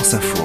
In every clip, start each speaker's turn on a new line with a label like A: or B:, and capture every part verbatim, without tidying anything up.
A: France Info.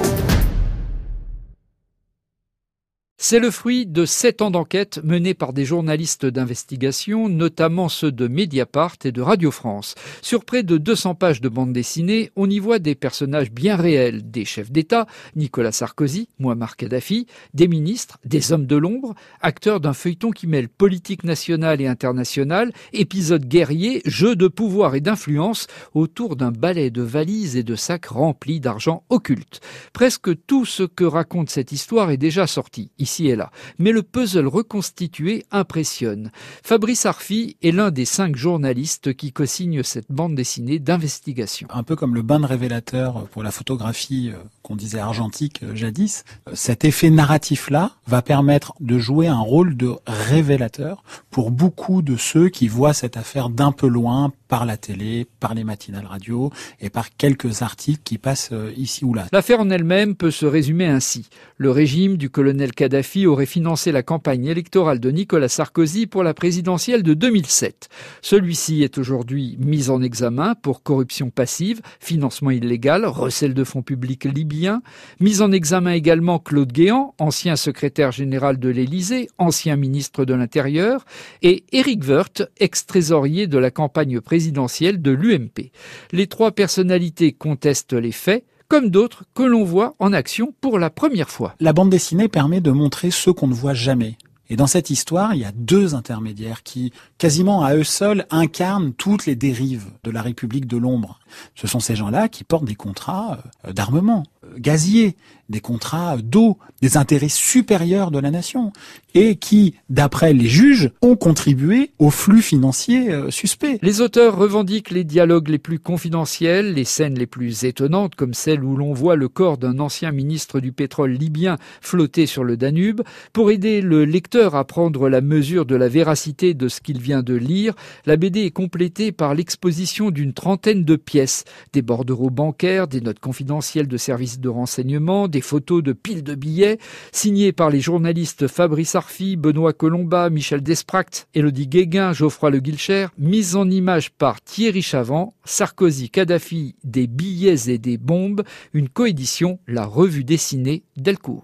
B: C'est le fruit de sept ans d'enquête menée par des journalistes d'investigation, notamment ceux de Mediapart et de Radio France. Sur près de deux cents pages de bande dessinée, on y voit des personnages bien réels, des chefs d'État, Nicolas Sarkozy, Mouammar Kadhafi, des ministres, des hommes de l'ombre, acteurs d'un feuilleton qui mêle politique nationale et internationale, épisodes guerriers, jeux de pouvoir et d'influence autour d'un balai de valises et de sacs remplis d'argent occulte. Presque tout ce que raconte cette histoire est déjà sorti, ici et là. Mais le puzzle reconstitué impressionne. Fabrice Arfi est l'un des cinq journalistes qui co-signent cette bande dessinée d'investigation.
C: Un peu comme le bain de révélateur pour la photographie qu'on disait argentique jadis, cet effet narratif-là va permettre de jouer un rôle de révélateur pour beaucoup de ceux qui voient cette affaire d'un peu loin par la télé, par les matinales radio et par quelques articles qui passent ici ou là.
B: L'affaire en elle-même peut se résumer ainsi. Le régime du colonel Kadhafi aurait financé la campagne électorale de Nicolas Sarkozy pour la présidentielle de deux mille sept. Celui-ci est aujourd'hui mis en examen pour corruption passive, financement illégal, recel de fonds publics libyens. Mis en examen également Claude Guéant, ancien secrétaire général de l'Élysée, ancien ministre de l'Intérieur, et Éric Woerth, ex-trésorier de la campagne présidentielle de l'U M P. Les trois personnalités contestent les faits, comme d'autres que l'on voit en action pour la première fois.
C: La bande dessinée permet de montrer ceux qu'on ne voit jamais. Et dans cette histoire, il y a deux intermédiaires qui, quasiment à eux seuls, incarnent toutes les dérives de la République de l'ombre. Ce sont ces gens-là qui portent des contrats d'armement, gaziers, des contrats d'eau, des intérêts supérieurs de la nation, et qui, d'après les juges, ont contribué au flux financier suspect.
B: Les auteurs revendiquent les dialogues les plus confidentiels, les scènes les plus étonnantes, comme celle où l'on voit le corps d'un ancien ministre du pétrole libyen flotter sur le Danube. Pour aider le lecteur à prendre la mesure de la véracité de ce qu'il vient de lire, la B D est complétée par l'exposition d'une trentaine de pièces, des bordereaux bancaires, des notes confidentielles de services de renseignement, des photos de piles de billets, signées par les journalistes Fabrice Arfi, Benoît Colomba, Michel Despract, Élodie Guéguin, Geoffroy Le Guilcher, mise en image par Thierry Chavant, Sarkozy, Kadhafi, des billets et des bombes, une coédition, la revue dessinée Delcourt.